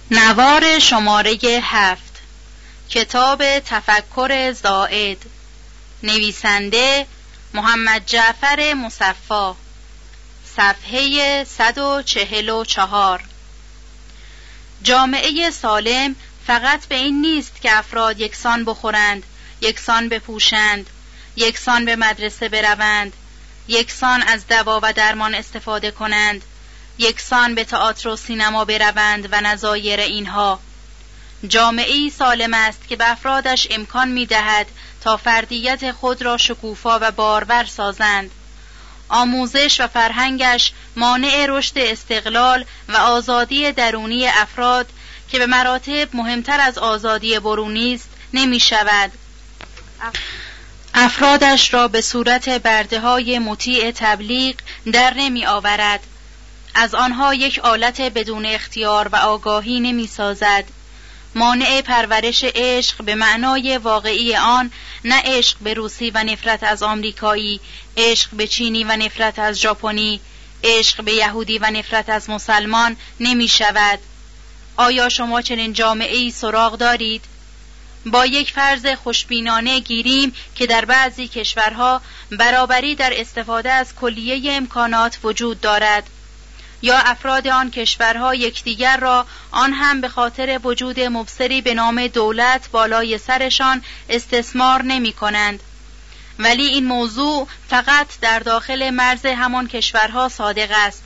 نوار شماره 7 کتاب تفکر زائد، نویسنده محمد جعفر مصفا، صفحه 144. جامعه سالم فقط به این نیست که افراد یکسان بخورند، یکسان بپوشند، یکسان به مدرسه بروند، یکسان از دوا و درمان استفاده کنند، یکسان به تئاتر و سینما بروند و نظایر اینها. جامعه‌ای سالم است که به افرادش امکان می‌دهد تا فردیت خود را شکوفا و بارور سازند. آموزش و فرهنگش مانع رشد استقلال و آزادی درونی افراد که به مراتب مهمتر از آزادی برونی است نمی‌شود. افرادش را به صورت برده‌های مطیع تبلیغ در نمی‌آورد. از آنها یک آلت بدون اختیار و آگاهی نمی‌سازد. مانع پرورش عشق به معنای واقعی آن، نه عشق به روسی و نفرت از آمریکایی، عشق به چینی و نفرت از ژاپنی، عشق به یهودی و نفرت از مسلمان نمی شود. آیا شما چنین جامعه‌ای سراغ دارید؟ با یک فرض خوشبینانه گیریم که در بعضی کشورها برابری در استفاده از کلیه امکانات وجود دارد، یا افراد آن کشورها یکدیگر را آن هم به خاطر وجود مبصری به نام دولت بالای سرشان استثمار نمی کنند. ولی این موضوع فقط در داخل مرز همان کشورها صادق است.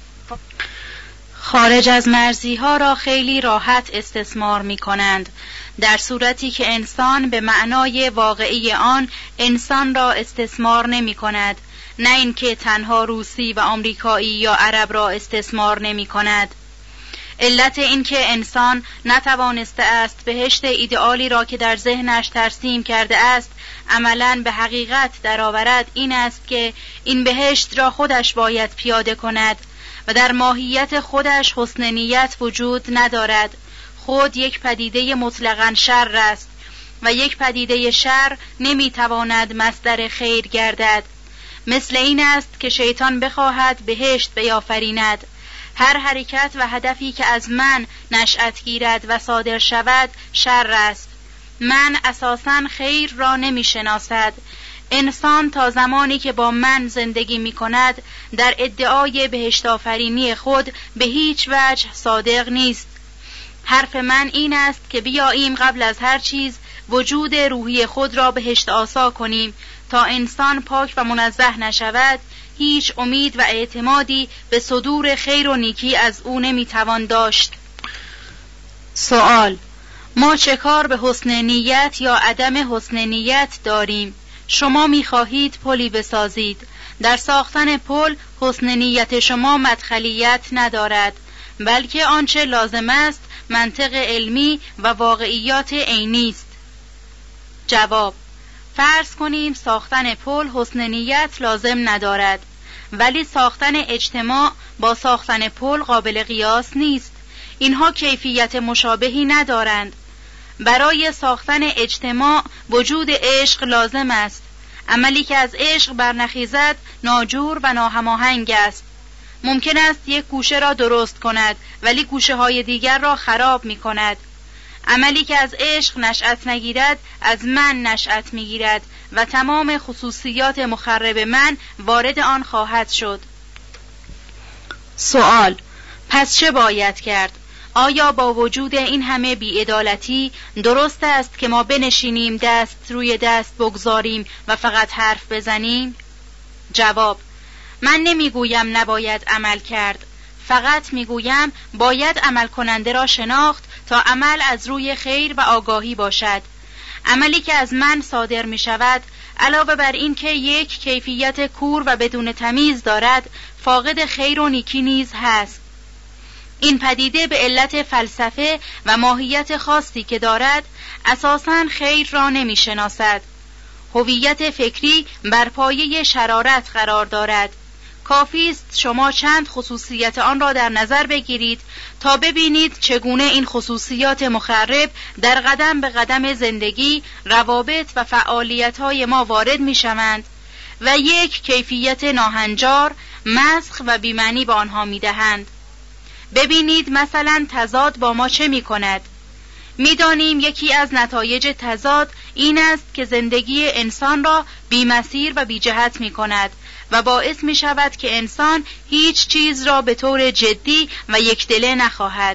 خارج از مرزیها را خیلی راحت استثمار می کنند، در صورتی که انسان به معنای واقعی آن انسان را استثمار نمی کند، نه اینکه تنها روسی و آمریکایی یا عرب را استثمار نمی کند. علت اینکه انسان نتوانسته است بهشت ایدئالی را که در ذهنش ترسیم کرده است عملاً به حقیقت درآورد این است که این بهشت را خودش باید پیاده کند و در ماهیت خودش حسن نیت وجود ندارد. خود یک پدیده مطلقاً شر است و یک پدیده شر نمیتواند مصدر خیر گردد. مثل این است که شیطان بخواهد بهشت بیافریند. هر حرکت و هدفی که از من نشأت گیرد و صادر شود شر است. من اساساً خیر را نمی شناسد. انسان تا زمانی که با من زندگی می کند در ادعای بهشت آفرینی خود به هیچ وجه صادق نیست. حرف من این است که بیاییم قبل از هر چیز وجود روحی خود را بهشت آسا کنیم. تا انسان پاک و منزه نشود هیچ امید و اعتمادی به صدور خیر و نیکی از او نمیتوان داشت. سوال: ما چه کار به حسن نیت یا عدم حسن نیت داریم؟ شما میخواهید پلی بسازید. در ساختن پل حسن نیت شما مدخلیت ندارد، بلکه آنچه لازم است منطق علمی و واقعیات عینی است. جواب: فرض کنیم ساختن پل حسن نیت لازم ندارد، ولی ساختن اجتماع با ساختن پل قابل قیاس نیست. اینها کیفیت مشابهی ندارند. برای ساختن اجتماع وجود عشق لازم است. عملی که از عشق برنخیزد ناجور و ناهماهنگ است. ممکن است یک گوشه را درست کند ولی گوشه های دیگر را خراب می کند. عملی که از عشق نشأت نگیرد از من نشأت میگیرد و تمام خصوصیات مخرب من وارد آن خواهد شد. سوال: پس چه باید کرد؟ آیا با وجود این همه بی‌عدالتی درست است که ما بنشینیم دست روی دست بگذاریم و فقط حرف بزنیم؟ جواب: من نمیگویم نباید عمل کرد، فقط میگویم باید عمل کننده را شناخت تا عمل از روی خیر و آگاهی باشد. عملی که از من صادر می شود علاوه بر این که یک کیفیت کور و بدون تمیز دارد فاقد خیر و نیکی نیز هست. این پدیده به علت فلسفه و ماهیت خاصی که دارد اساساً خیر را نمی شناسد. هویت فکری بر پایه شرارت قرار دارد. کافی است شما چند خصوصیت آن را در نظر بگیرید تا ببینید چگونه این خصوصیات مخرب در قدم به قدم زندگی، روابط و فعالیت‌های ما وارد می‌شوند و یک کیفیت ناهنجار، مسخ و بی‌معنی به آنها می‌دهند. ببینید مثلا تضاد با ما چه می کند. می دانیم یکی از نتایج تضاد این است که زندگی انسان را بی مسیر و بی جهت می کند و باعث می شود که انسان هیچ چیز را به طور جدی و یکدله نخواهد.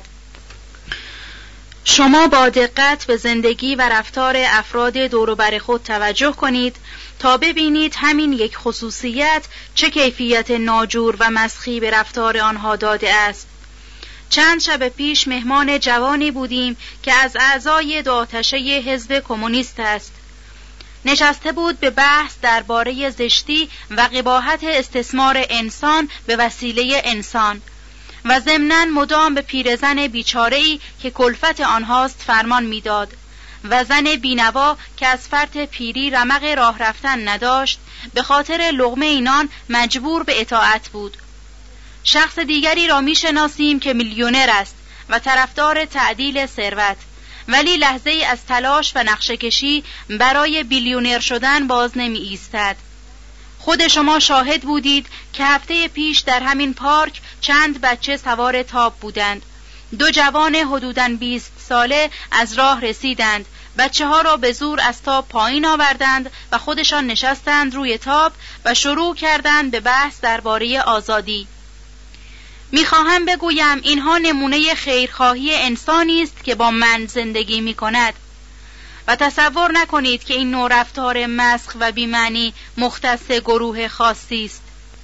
شما با دقت به زندگی و رفتار افراد دور و بر خود توجه کنید تا ببینید همین یک خصوصیت چه کیفیت ناجور و مسخی به رفتار آنها داده است. چند شب پیش مهمان جوانی بودیم که از اعضای دو آتشه حزب کمونیست است. نشسته بود به بحث درباره زشتی و قباحت استثمار انسان به وسیله انسان و ضمناً مدام به پیرزن بیچاره‌ای که کلفت آنهاست فرمان میداد و زن بینوا که از فرط پیری رمق راه رفتن نداشت به خاطر لقمه نان مجبور به اطاعت بود. شخص دیگری را میشناسیم که میلیونر است و طرفدار تعدیل ثروت، ولی لحظه‌ای از تلاش و نقشه‌کشی برای بیلیونر شدن باز نمی ایستد. خود شما شاهد بودید که هفته پیش در همین پارک چند بچه سوار تاب بودند. 2 جوان حدوداً 20 ساله از راه رسیدند، بچه ها را به زور از تاب پایین آوردند و خودشان نشستند روی تاب و شروع کردند به بحث درباره آزادی. میخواهم بگویم اینها نمونه خیرخواهی انسانی است که با من زندگی میکند و تصور نکنید که این نوع رفتار مسخ و بی‌معنی مختص گروه خاصی است.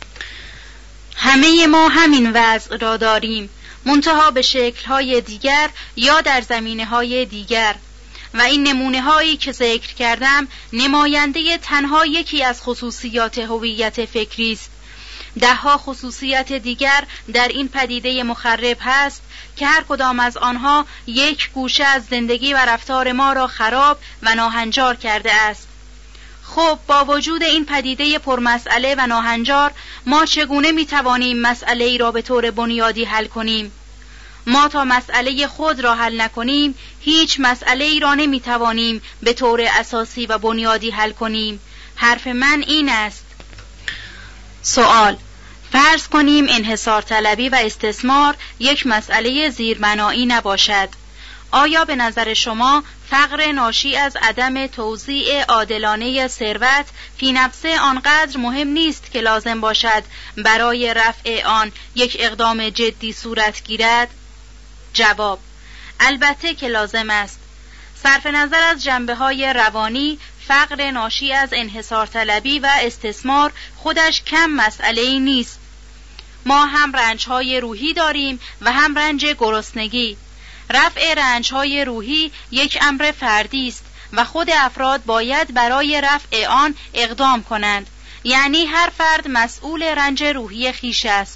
همه ما همین وضع را داریم، منتها به شکل‌های دیگر یا در زمینه‌های دیگر، و این نمونه‌هایی که ذکر کردم نماینده تنها یکی از خصوصیات هویت فکری است. 10 خصوصیت دیگر در این پدیده مخرب هست که هر کدام از آنها یک گوشه از زندگی و رفتار ما را خراب و ناهنجار کرده است. خب با وجود این پدیده پرمسئله و ناهنجار ما چگونه میتوانیم مسئله ای را به طور بنیادی حل کنیم؟ ما تا مسئله خود را حل نکنیم هیچ مسئله ای را نمیتوانیم به طور اساسی و بنیادی حل کنیم. حرف من این است. سوال: فرض کنیم انحصار طلبی و استثمار یک مسئله زیربنایی نباشد. آیا به نظر شما فقر ناشی از عدم توزیع عادلانه ثروت فی نفسه آنقدر مهم نیست که لازم باشد برای رفع آن یک اقدام جدی صورت گیرد؟ جواب: البته که لازم است. صرف نظر از جنبه‌های روانی، فقر ناشی از انحصار طلبی و استثمار خودش کم مسئله‌ای نیست. ما هم رنج‌های روحی داریم و هم رنج گرسنگی. رفع رنج‌های روحی یک امر فردی است و خود افراد باید برای رفع آن اقدام کنند، یعنی هر فرد مسئول رنج روحی خویش است.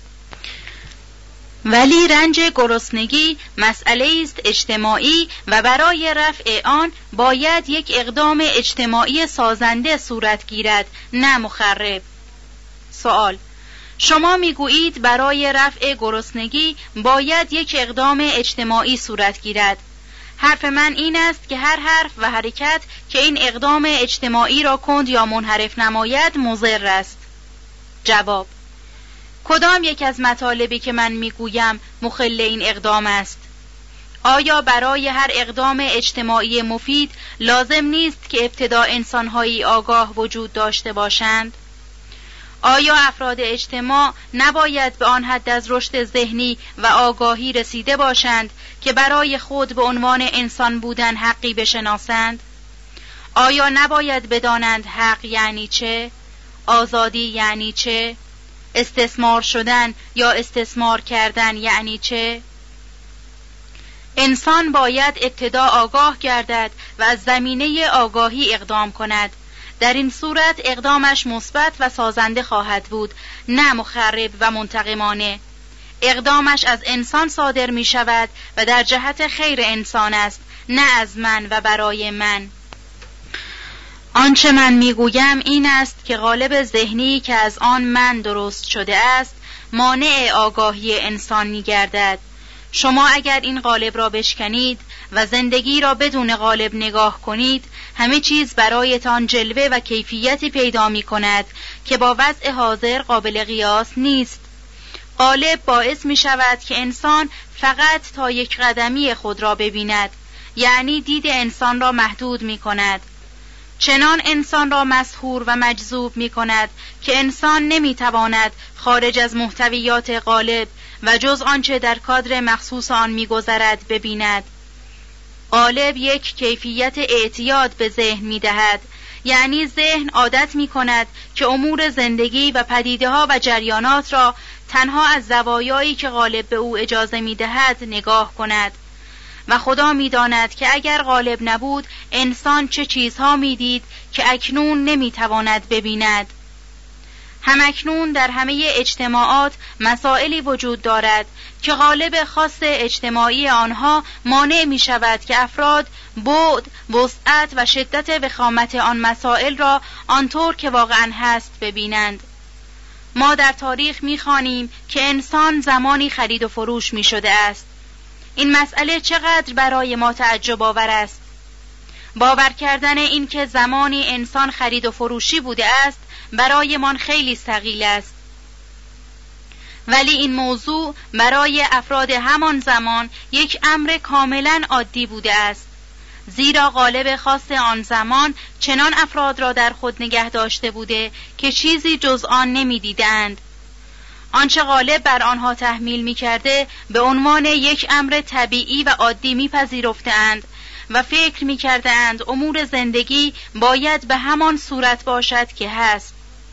ولی رنج گرسنگی مسئله است اجتماعی و برای رفع آن باید یک اقدام اجتماعی سازنده صورت گیرد، نه مخرب. سوال: شما میگویید برای رفع گرسنگی باید یک اقدام اجتماعی صورت گیرد. حرف من این است که هر حرف و حرکت که این اقدام اجتماعی را کند یا منحرف نماید مضر است. جواب: کدام یک از مطالبی که من میگویم مخل این اقدام است؟ آیا برای هر اقدام اجتماعی مفید لازم نیست که ابتدا انسان‌هایی آگاه وجود داشته باشند؟ آیا افراد اجتماع نباید به آن حد از رشد ذهنی و آگاهی رسیده باشند که برای خود به عنوان انسان بودن حقی بشناسند؟ آیا نباید بدانند حق یعنی چه؟ آزادی یعنی چه؟ استثمار شدن یا استثمار کردن یعنی چه؟ انسان باید ابتدا آگاه گردد و از زمینه آگاهی اقدام کند. در این صورت اقدامش مثبت و سازنده خواهد بود، نه مخرب و منتقمانه. اقدامش از انسان صادر می شود و در جهت خیر انسان است، نه از من و برای من. آنچه من میگویم این است که قالب ذهنی که از آن من درست شده است مانع آگاهی انسان می‌گردد. شما اگر این قالب را بشکنید و زندگی را بدون قالب نگاه کنید، همه چیز برایتان جلوه و کیفیتی پیدا می‌کند که با وضع حاضر قابل قیاس نیست. غالب باعث می شود که انسان فقط تا یک قدمی خود را ببیند، یعنی دید انسان را محدود می کند. چنان انسان را مسحور و مجذوب می کند که انسان نمی تواند خارج از محتویات غالب و جز آنچه در کادر مخصوص آن می گذرد ببیند. غالب یک کیفیت اعتیاد به ذهن می دهد، یعنی ذهن عادت می کند که امور زندگی و پدیده ها و جریانات را تنها از زوایایی که غالب به او اجازه می دهد نگاه کند و خدا می داند که اگر غالب نبود انسان چه چیزها می دید که اکنون نمی تواند ببیند. همکنون در همه اجتماعات مسائلی وجود دارد که غالب خاص اجتماعی آنها مانع می شود که افراد بعد، وسعت و شدت وخامت آن مسائل را آنطور که واقعا هست ببینند. ما در تاریخ می خوانیم که انسان زمانی خرید و فروش می شده است. این مسئله چقدر برای ما تعجب آور است. باور کردن این که زمانی انسان خرید و فروشی بوده است برای من خیلی ثقیل است. ولی این موضوع برای افراد همان زمان یک امر کاملا عادی بوده است، زیرا غالب خاص آن زمان چنان افراد را در خود نگه داشته بوده که چیزی جز آن نمی دیدند. آنچه غالب بر آنها تحمیل می کرده به عنوان یک امر طبیعی و عادی می پذیرفتند و فکر می کردند امور زندگی باید به همان صورت باشد که هست.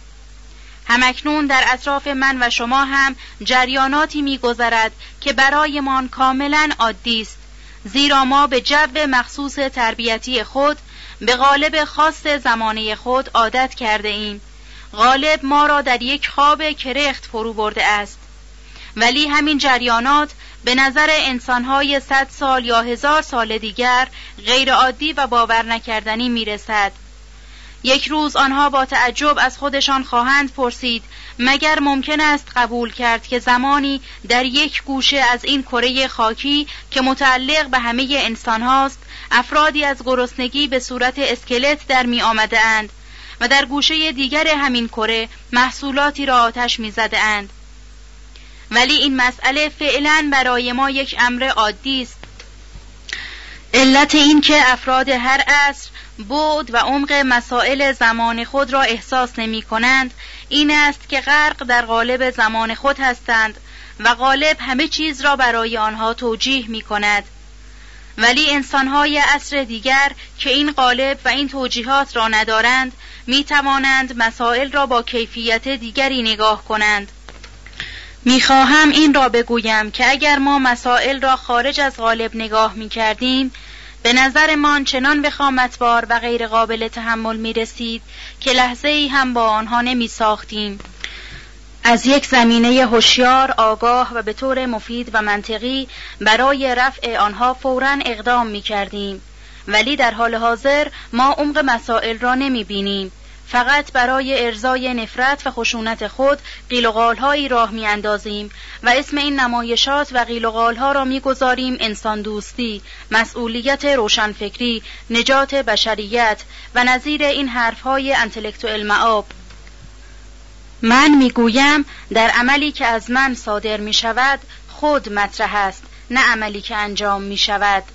همکنون در اطراف من و شما هم جریاناتی می گذرد که برایمان کاملا عادی است، زیرا ما به جو مخصوص تربیتی خود به غالب خاص زمانه خود عادت کرده ایم. غالب ما را در یک خواب کرخت فرو برده است، ولی همین جریانات به نظر انسانهای 100 سال یا 1000 سال دیگر غیر عادی و باور نکردنی می رسد. یک روز آنها با تعجب از خودشان خواهند پرسید مگر ممکن است قبول کرد که زمانی در یک گوشه از این کره خاکی که متعلق به همه انسان هاست افرادی از گرسنگی به صورت اسکلت در می آمده اند و در گوشه دیگر همین کره محصولاتی را آتش می زده اند. ولی این مسئله فعلا برای ما یک امر عادی است. علت این که افراد هر عصر بعد و عمق مسائل زمان خود را احساس نمی کنند این است که غرق در غالب زمان خود هستند و غالب همه چیز را برای آنها توجیه می کند. ولی انسانهای عصر دیگر که این غالب و این توجیهات را ندارند می توانند مسائل را با کیفیت دیگری نگاه کنند. می خواهم این را بگویم که اگر ما مسائل را خارج از غالب نگاه می کردیم به نظرمان چنان وخامتبار و غیر قابل تحمل می رسید که لحظه ای هم با آنها نمی ساختیم. از یک زمینه هوشیار، آگاه و به طور مفید و منطقی برای رفع آنها فوراً اقدام می کردیم. ولی در حال حاضر ما عمق مسائل را نمی بینیم. فقط برای ارضای نفرت و خشونت خود قیل و قال‌هایی راه می‌اندازیم و اسم این نمایشات و قیل و قال‌ها را می‌گذاریم انسان دوستی، مسئولیت روشنفکری، نجات بشریت و نظیر این حرف‌های انتلکتوئل مآب. من می‌گویم در عملی که از من صادر می‌شود خود مطرح است، نه عملی که انجام می‌شود.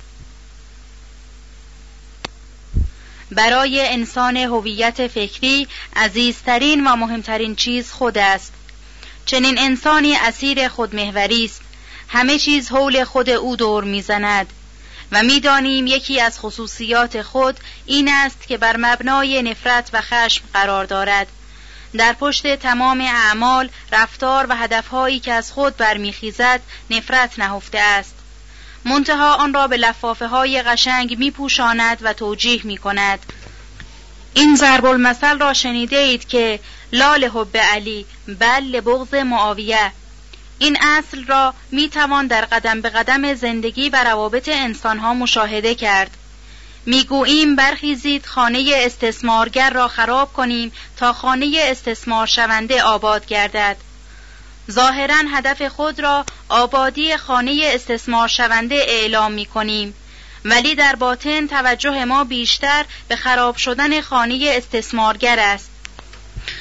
برای انسان هویت فکری عزیزترین و مهمترین چیز خود است. چنین انسانی اسیر خودمحوری است، همه چیز حول خود او دور میزند و میدانیم یکی از خصوصیات خود این است که بر مبنای نفرت و خشم قرار دارد. در پشت تمام اعمال، رفتار و هدفهایی که از خود برمیخیزد نفرت نهفته است. منتها آن را به لفافه های قشنگ می پوشاند و توجیه می کند. این ضرب المثل را شنیده اید که لا لحب علی بل لبغض معاویه. این اصل را می توان در قدم به قدم زندگی و روابط انسان ها مشاهده کرد. می گوییم برخیزید خانه استثمارگر را خراب کنیم تا خانه استثمار شونده آباد گردد. ظاهراً هدف خود را آبادی خانه استثمار شونده اعلام می کنیم، ولی در باطن توجه ما بیشتر به خراب شدن خانه استثمارگر است.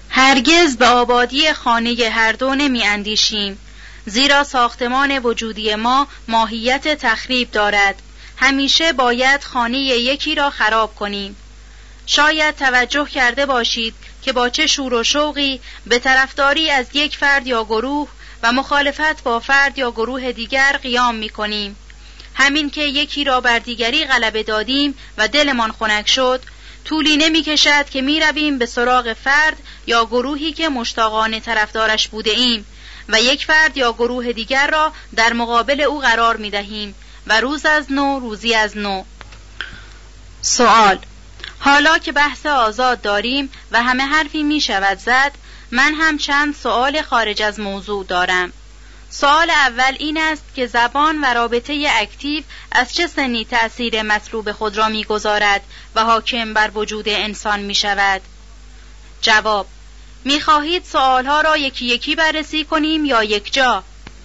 هرگز به آبادی خانه هر دو نمی اندیشیم، زیرا ساختمان وجودی ما ماهیت تخریب دارد. همیشه باید خانه یکی را خراب کنیم. شاید توجه کرده باشید که با چه شور و شوقی به طرفداری از یک فرد یا گروه و مخالفت با فرد یا گروه دیگر قیام می کنیم. همین که یکی را بر دیگری غلبه دادیم و دلمان خنک شد، طولی نمی کشد که می رویم به سراغ فرد یا گروهی که مشتاقانه طرفدارش بوده ایم و یک فرد یا گروه دیگر را در مقابل او قرار می دهیم و روز از نو روزی از نو. سوال: حالا که بحث آزاد داریم و همه حرفی می شود زد، من هم چند سوال خارج از موضوع دارم. سوال اول این است که زبان و رابطه اکتیو از چه سنی تأثیر مطلوب خود را می گذارد و حاکم بر وجود انسان می شود؟ جواب: می خواهید سوالها را یکی یکی بررسی کنیم یا یک جا؟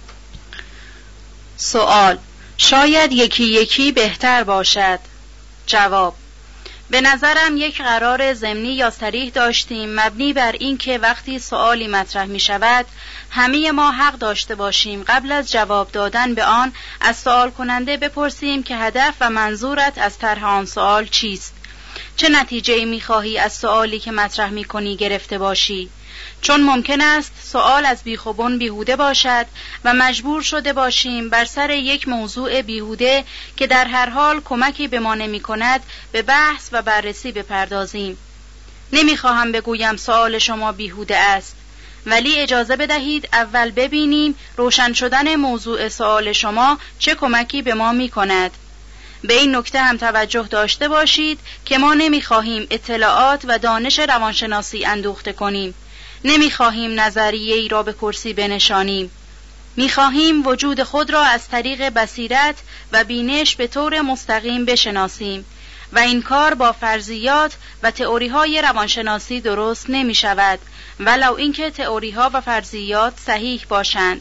سوال: شاید یکی یکی بهتر باشد. جواب: به نظرم یک قرار ضمنی یا صریح داشتیم مبنی بر این که وقتی سؤالی مطرح می شود همه ما حق داشته باشیم قبل از جواب دادن به آن از سوال کننده بپرسیم که هدف و منظورت از طرح آن سؤال چیست؟ چه نتیجه‌ای می خواهی از سؤالی که مطرح می کنی گرفته باشی؟ چون ممکن است سؤال از بیخوبون بیهوده باشد و مجبور شده باشیم بر سر یک موضوع بیهوده که در هر حال کمکی به ما نمی کند به بحث و بررسی بپردازیم. نمیخواهم بگویم سؤال شما بیهوده است، ولی اجازه بدهید اول ببینیم روشن شدن موضوع سؤال شما چه کمکی به ما می کند. به این نکته هم توجه داشته باشید که ما نمیخواهیم اطلاعات و دانش روانشناسی اندوخته کنیم. نمیخواهیم نظریه‌ای را به کرسی بنشانیم. میخواهیم وجود خود را از طریق بصیرت و بینش به طور مستقیم بشناسیم و این کار با فرضیات و تئوری‌های روانشناسی درست نمیشود، ولو اینکه تئوری‌ها و فرضیات صحیح باشند.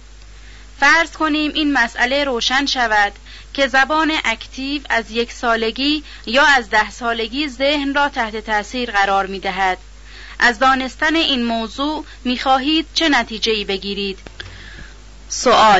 فرض کنیم این مسئله روشن شود که زبان اکتیو از 1 سالگی یا از 10 سالگی ذهن را تحت تأثیر قرار می‌دهد. از دانستن این موضوع می‌خواهید چه نتیجه‌ای بگیرید؟ سوال: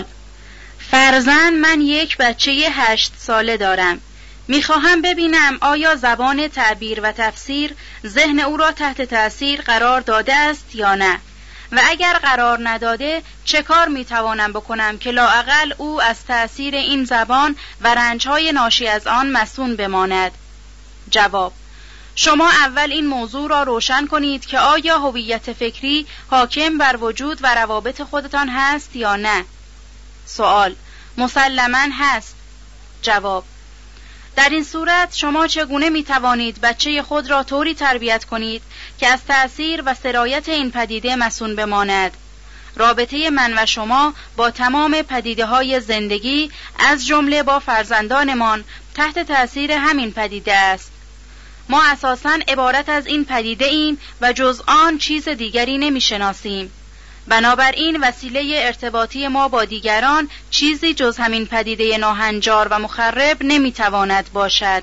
فرضاً من یک بچه 8 ساله دارم. می‌خواهم ببینم آیا زبان تعبیر و تفسیر ذهن او را تحت تأثیر قرار داده است یا نه؟ و اگر قرار نداده چه کار می‌توانم بکنم که لااقل او از تأثیر این زبان و رنج‌های ناشی از آن مصون بماند؟ جواب: شما اول این موضوع را روشن کنید که آیا هویت فکری حاکم بر وجود و روابط خودتان هست یا نه؟ سوال: مسلماً هست. جواب: در این صورت شما چگونه می توانید بچه خود را طوری تربیت کنید که از تأثیر و سرایت این پدیده مصون بماند؟ رابطه من و شما با تمام پدیده‌های زندگی از جمله با فرزندانمان تحت تأثیر همین پدیده است. ما اساساً عبارت از این پدیده ایم و جز آن چیز دیگری نمی‌شناسیم. بنابراین وسیله ارتباطی ما با دیگران چیزی جز همین پدیده ناهنجار و مخرب نمی‌تواند باشد.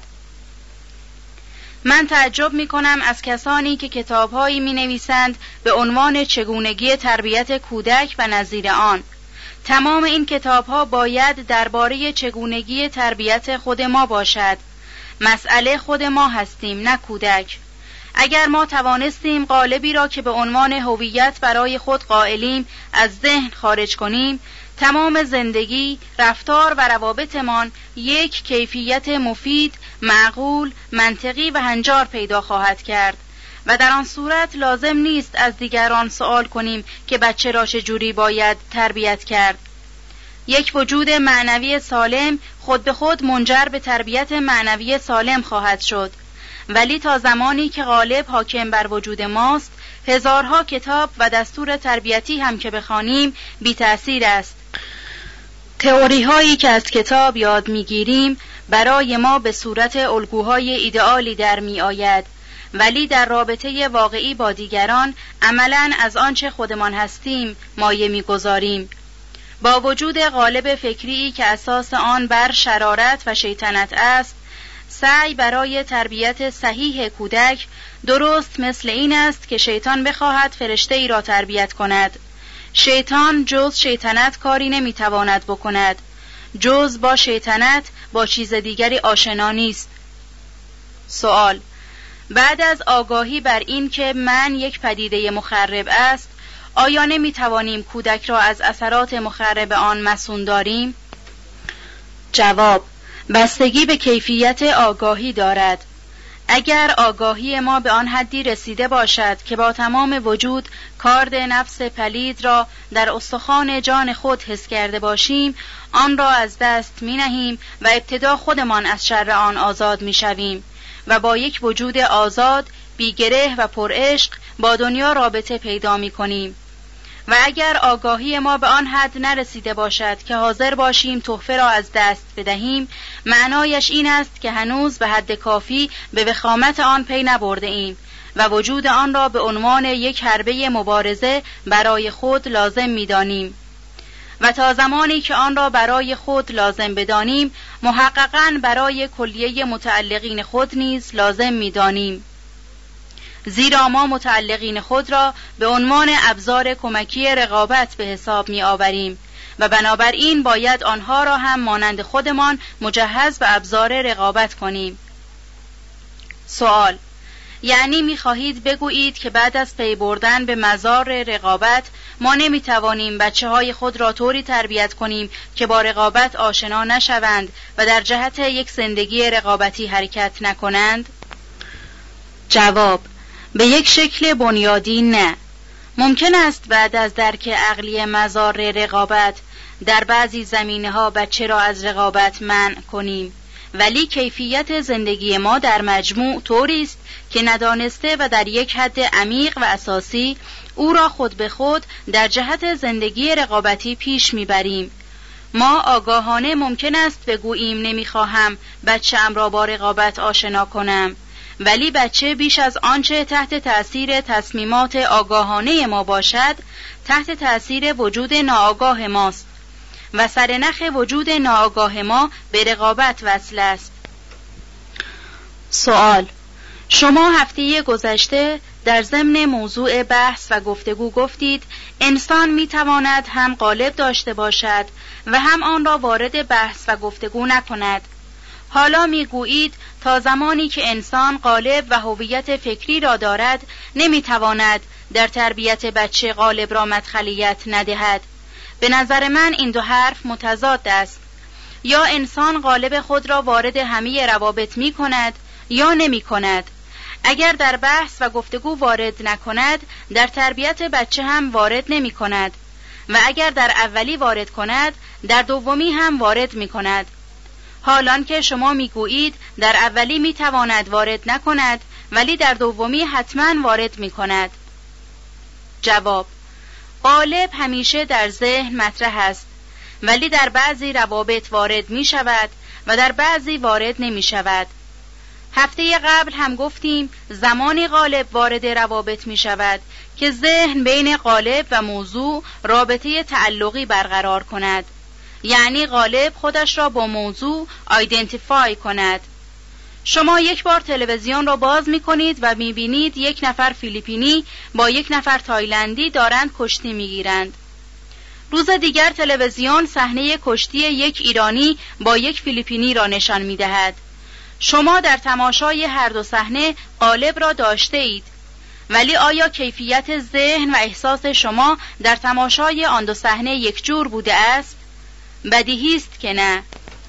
من تعجب می‌کنم از کسانی که کتاب‌هایی می‌نویسند به عنوان چگونگی تربیت کودک و نظیر آن. تمام این کتاب‌ها باید درباره چگونگی تربیت خود ما باشد. مسئله خود ما هستیم، نه کودک. اگر ما توانستیم قالبی را که به عنوان هویت برای خود قائلیم از ذهن خارج کنیم، تمام زندگی، رفتار و روابطمان یک کیفیت مفید، معقول، منطقی و هنجار پیدا خواهد کرد و در آن صورت لازم نیست از دیگران سوال کنیم که بچه را چجوری باید تربیت کرد. یک وجود معنوی سالم خود به خود منجر به تربیت معنوی سالم خواهد شد، ولی تا زمانی که غالب حاکم بر وجود ماست، هزارها کتاب و دستور تربیتی هم که بخوانیم بی تأثیر است. تئوری هایی که از کتاب یاد میگیریم برای ما به صورت الگوهای ایدئالی در می آید، ولی در رابطه واقعی با دیگران عملاً از آنچه خودمان هستیم مایه میگذاریم. با وجود قالب فکری که اساس آن بر شرارت و شیطنت است، سعی برای تربیت صحیح کودک درست مثل این است که شیطان بخواهد فرشته ای را تربیت کند. شیطان جز شیطنت کاری نمیتواند بکند. جز با شیطنت با چیز دیگری آشنا نیست. سوال: بعد از آگاهی بر این که من یک پدیده مخرب است، آیا نمیتوانیم کودک را از اثرات مخرب آن مصون داریم؟ جواب: بستگی به کیفیت آگاهی دارد. اگر آگاهی ما به آن حدی رسیده باشد که با تمام وجود کارد نفس پلید را در استخوان جان خود حس کرده باشیم، آن را از دست می نهیم و ابتدا خودمان از شر آن آزاد می شویم و با یک وجود آزاد، بیگره و پرعشق با دنیا رابطه پیدا می کنیم. و اگر آگاهی ما به آن حد نرسیده باشد که حاضر باشیم تحفه را از دست بدهیم، معنایش این است که هنوز به حد کافی به وخامت آن پی نبرده ایم و وجود آن را به عنوان یک حربه مبارزه برای خود لازم می‌دانیم. و تا زمانی که آن را برای خود لازم بدانیم، محققاً برای کلیه متعلقین خود نیز لازم می‌دانیم. زیرا ما متعلقین خود را به عنوان ابزار کمکی رقابت به حساب می آوریم و بنابراین باید آنها را هم مانند خودمان مجهز به ابزار رقابت کنیم. سوال: یعنی می خواهید بگویید که بعد از پی بردن به مزار رقابت ما نمی توانیم بچه های خود را طوری تربیت کنیم که با رقابت آشنا نشوند و در جهت یک زندگی رقابتی حرکت نکنند؟ جواب: به یک شکل بنیادی نه. ممکن است بعد از درک عقلی مزار رقابت در بعضی زمینه‌ها بچه را از رقابت منع کنیم، ولی کیفیت زندگی ما در مجموع طوری است که ندانسته و در یک حد عمیق و اساسی او را خود به خود در جهت زندگی رقابتی پیش میبریم. ما آگاهانه ممکن است بگوییم نمیخواهم بچه‌ام را با رقابت آشنا کنم، ولی بچه بیش از آنچه تحت تأثیر تصمیمات آگاهانه ما باشد، تحت تأثیر وجود ناآگاه ماست و سرنخ وجود ناآگاه ما به رقابت وصل است. سوال: شما هفته گذشته در ضمن موضوع بحث و گفتگو گفتید انسان میتواند هم غالب داشته باشد و هم آن را وارد بحث و گفتگو نکند. حالا میگویید تا زمانی که انسان غالب و هویت فکری را دارد نمیتواند در تربیت بچه غالب را مدخلیت ندهد. به نظر من این دو حرف متضاد است. یا انسان غالب خود را وارد همه روابط می کند یا نمی کند. اگر در بحث و گفتگو وارد نکند، در تربیت بچه هم وارد نمی کند و اگر در اولی وارد کند، در دومی هم وارد می کند. حالان که شما میگویید در اولی میتواند وارد نکند ولی در دومی حتما وارد میکند. جواب: غالب همیشه در ذهن مطرح است، ولی در بعضی روابط وارد میشود و در بعضی وارد نمیشود. هفته قبل هم گفتیم زمانی غالب وارد روابط میشود که ذهن بین غالب و موضوع رابطه تعلقی برقرار کند، یعنی غالب خودش را با موضوع آیدنتیفای کند. شما یک بار تلویزیون را باز می کنید و می بینید یک نفر فیلیپینی با یک نفر تایلندی دارند کشتی می گیرند. روز دیگر تلویزیون صحنه کشتی یک ایرانی با یک فیلیپینی را نشان می دهد. شما در تماشای هر دو صحنه غالب را داشته اید، ولی آیا کیفیت ذهن و احساس شما در تماشای آن دو صحنه یک جور بوده است؟ بدیهی است که نه.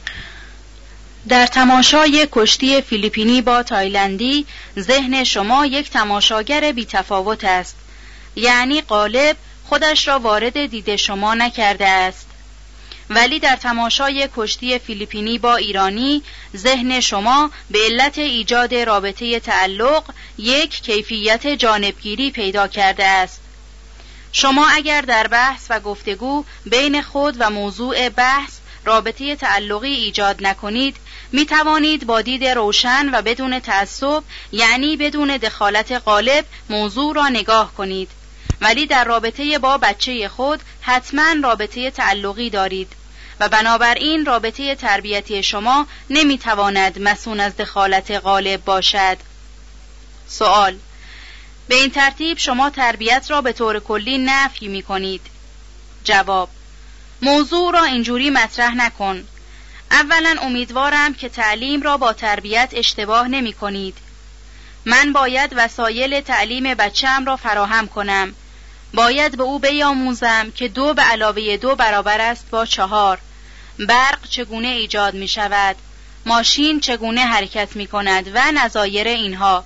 در تماشای کشتی فیلیپینی با تایلندی ذهن شما یک تماشاگر بی‌تفاوت است، یعنی غالب خودش را وارد دید شما نکرده است. ولی در تماشای کشتی فیلیپینی با ایرانی ذهن شما به علت ایجاد رابطه تعلق یک کیفیت جانبگیری پیدا کرده است. شما اگر در بحث و گفتگو بین خود و موضوع بحث رابطه تعلقی ایجاد نکنید، می توانید با دید روشن و بدون تعصب، یعنی بدون دخالت غالب، موضوع را نگاه کنید، ولی در رابطه با بچه خود حتما رابطه تعلقی دارید و بنابراین رابطه تربیتی شما نمیتواند مصون از دخالت غالب باشد. سوال: به این ترتیب شما تربیت را به طور کلی نفی می کنید. جواب: موضوع را اینجوری مطرح نکن. اولا امیدوارم که تعلیم را با تربیت اشتباه نمی کنید. من باید وسایل تعلیم بچه‌ام را فراهم کنم. باید به او بیاموزم که 2 به علاوه 2 برابر است با 4. برق چگونه ایجاد می شود، ماشین چگونه حرکت می کند و نظایر اینها.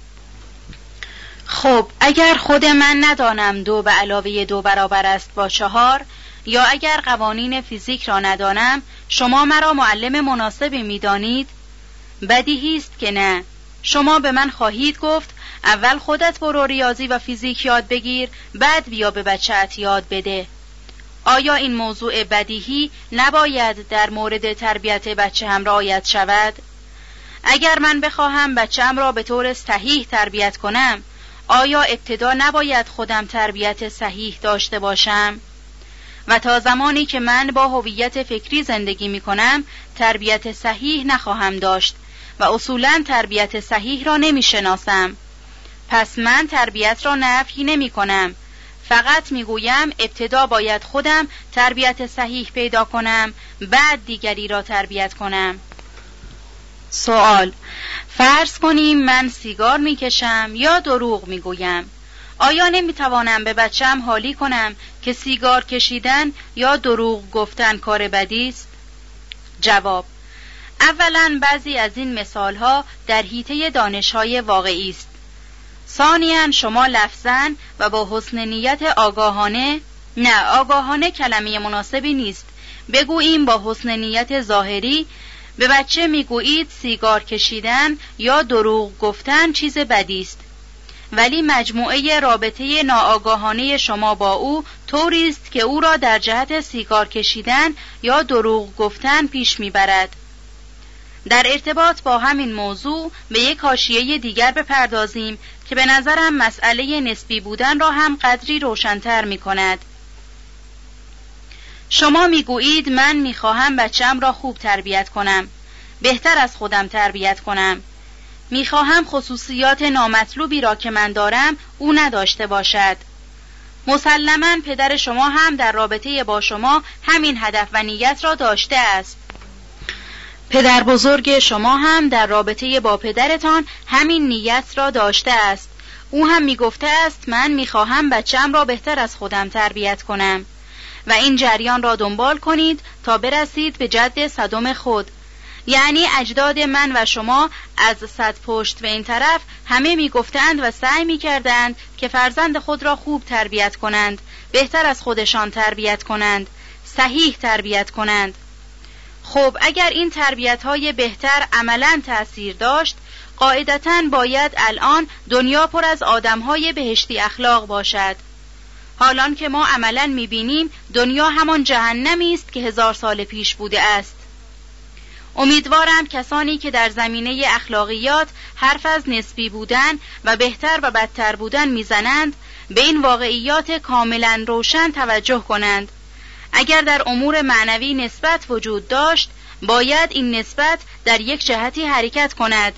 خب اگر خود من ندانم 2 به علاوه 2 برابر است با 4، یا اگر قوانین فیزیک را ندانم، شما مرا معلم مناسبی می دانید؟ بدیهی است که نه. شما به من خواهید گفت اول خودت برو ریاضی و فیزیک یاد بگیر، بعد بیا به بچه‌ات یاد بده. آیا این موضوع بدیهی نباید در مورد تربیت بچه‌ام رعایت شود؟ اگر من بخواهم بچه‌ام را به طور صحیح تربیت کنم، آیا ابتدا نباید خودم تربیت صحیح داشته باشم؟ و تا زمانی که من با هویت فکری زندگی می کنم، تربیت صحیح نخواهم داشت و اصولاً تربیت صحیح را نمی شناسم. پس من تربیت را نفی نمی کنم، فقط می گویم ابتدا باید خودم تربیت صحیح پیدا کنم، بعد دیگری را تربیت کنم. سوال: فرض کنیم من سیگار می کشم یا دروغ می گویم. آیا نمی توانم به بچه‌م حالی کنم که سیگار کشیدن یا دروغ گفتن کار بدی است؟ جواب: اولا بعضی از این مثالها در حیطه دانش‌های واقعی است. ثانیاً شما لفظاً و با حسن نیت آگاهانه کلمه مناسبی نیست، بگوییم با حسن نیت ظاهری، به بچه میگویید سیگار کشیدن یا دروغ گفتن چیز بدی است، ولی مجموعه رابطه ناآگاهانه شما با او طوری است که او را در جهت سیگار کشیدن یا دروغ گفتن پیش میبرد. در ارتباط با همین موضوع به یک حاشیه دیگر بپردازیم که به نظرم مسئله نسبی بودن را هم قدری روشن‌تر می‌کند. شما میگویید من میخواهم بچه‌ام را خوب تربیت کنم، بهتر از خودم تربیت کنم. میخواهم خصوصیات نامطلوبی را که من دارم او نداشته باشد. مسلماً پدر شما هم در رابطه با شما همین هدف و نیت را داشته است. پدر بزرگ شما هم در رابطه با پدرتان همین نیت را داشته است. او هم میگفته است من میخواهم بچه‌ام را بهتر از خودم تربیت کنم و این جریان را دنبال کنید تا برسید به جد صدم خود. یعنی اجداد من و شما از 100 پشت به این طرف همه میگفتند و سعی میکردند که فرزند خود را خوب تربیت کنند، بهتر از خودشان تربیت کنند، صحیح تربیت کنند. خب اگر این تربیت‌های بهتر عملاً تأثیر داشت، قاعدتاً باید الان دنیا پر از آدم‌های بهشتی اخلاق باشد. حالان که ما عملاً می‌بینیم دنیا همان جهنمی است که 1000 سال پیش بوده است. امیدوارم کسانی که در زمینه اخلاقیات حرف از نسبی بودن و بهتر و بدتر بودن میزنند به این واقعیات کاملا روشن توجه کنند. اگر در امور معنوی نسبت وجود داشت، باید این نسبت در یک جهتی حرکت کند.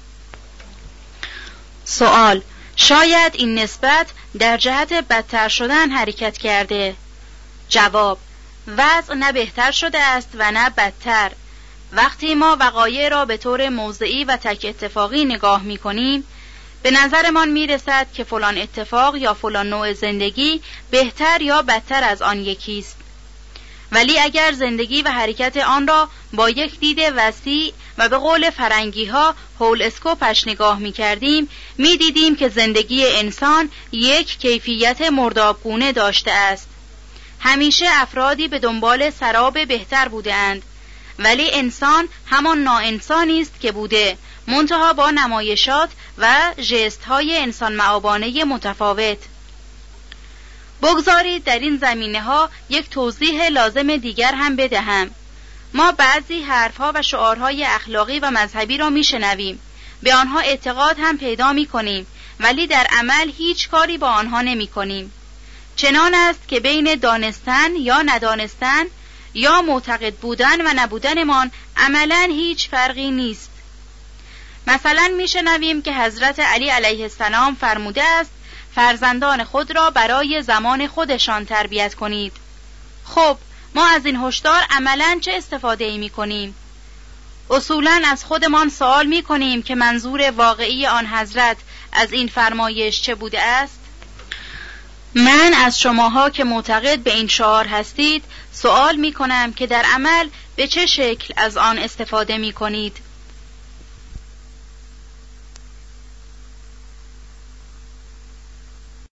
سوال: شاید این نسبت در جهت بدتر شدن حرکت کرده. جواب: وضع نه بهتر شده است و نه بدتر. وقتی ما وقایع را به طور موضعی و تک اتفاقی نگاه می کنیم، به نظرمان می رسد که فلان اتفاق یا فلان نوع زندگی بهتر یا بدتر از آن یکی است. ولی اگر زندگی و حرکت آن را با یک دید وسیع و به قول فرنگی ها هول اسکوپش نگاه می کردیم، می دیدیم که زندگی انسان یک کیفیت مردابگونه داشته است. همیشه افرادی به دنبال سراب بهتر بوده اند، ولی انسان همان ناانسانی است که بوده، منتها با نمایشات و ژست های انسان معابانه متفاوت. بگذارید در این زمینه ها یک توضیح لازم دیگر هم بدهم. ما بعضی حرفها و شعارهای اخلاقی و مذهبی را میشنویم، به آنها اعتقاد هم پیدا میکنیم، ولی در عمل هیچ کاری با آنها نمیکنیم. چنان است که بین دانستن یا ندانستن، یا معتقد بودن و نبودنمان عملاً هیچ فرقی نیست. مثلا میشنویم که حضرت علی علیه السلام فرموده است فرزندان خود را برای زمان خودشان تربیت کنید. خب ما از این هشدار عملاً چه استفاده‌ای می‌کنیم؟ اصولاً از خودمان سوال می‌کنیم که منظور واقعی آن حضرت از این فرمایش چه بوده است؟ من از شماها که معتقد به این شعار هستید سوال می‌کنم که در عمل به چه شکل از آن استفاده می‌کنید؟